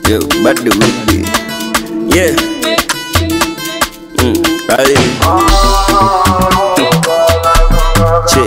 Yo, bad the woody. Yeah. Allez. Check.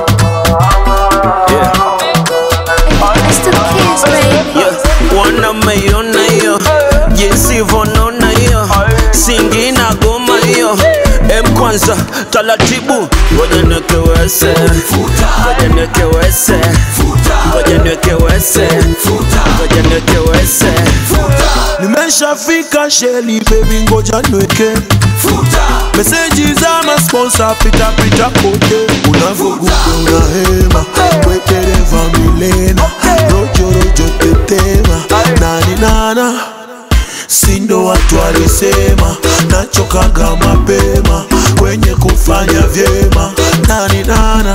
Yeah. It's the kids, baby. Yeah. Wana mayona yo. Jinsi vonona yo. Singi na goma yo. Kwanza taratibu. Ngoja niwekewese. Ngoja niwekewese. Ngoja niwekewese. Ngoja niwekewese. Nimeshafika Shelly baby ngoja nweke Messages za ma sponsor pita kote Unavugupe unahema Wetereva milena Rojo tetema Nani nana Sindo watu walisema Nachokaga mapema Kwenye kufanya vyema Nani nana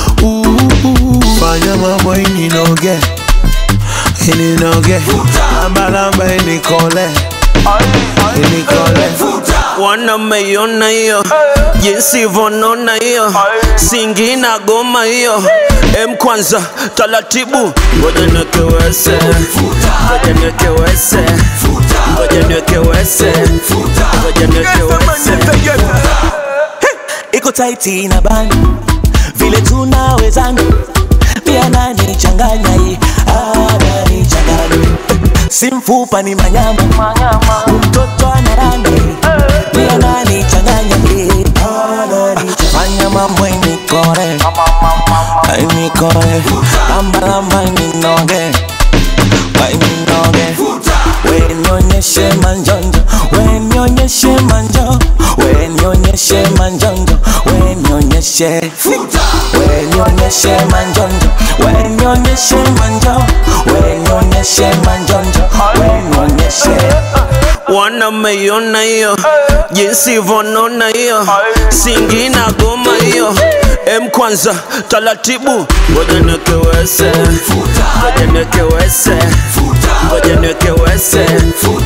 Fanya mambo ininoge Ininoge Lamba inikole Inikole Wana mayona yo. Jinsi vonona yo. Singi na goma yo. Kwanza taratibu. Ngoja niwekewese. Ngoja niwekewese. Ngoja niwekewese. Ngoja niwekewese. Iko tighti na bani vile tunawezana pia nani changanya hii nani changanya simfupa ni manyama mtoto anaranda pia nani changanya hii nani fanya mambo inikore inikore lamba ininoge Wenionyeshe manjonjo, wenionyeshe manjo, wenionyeshe manjonjo, wenionyeshe wenionyeshe manjonjo, wenionyeshe manjo, wenionyeshe manjonjo, wenionyeshe. Wana mayona yo. Jinsi vonona yo. Singi na goma yo. Kwanza taratibu. Ngoja niwekewese. Ngoja niwekewese. Ngoja niwekewese.